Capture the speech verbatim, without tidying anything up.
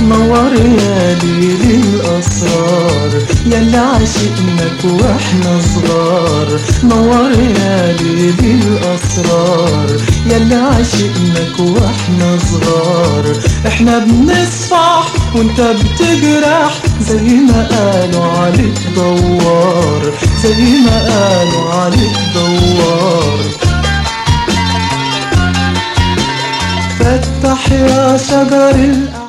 نور يا ليل الأسرار ياللي عاشقناك واحنا صغار. نور يا ليل الأسرار ياللي عاشقناك واحنا صغار. احنا بنصفح وانت بتجرح زي ما قالوا عليك دوار، زي ما قالوا عليك دوار. فتح يا شجر الأ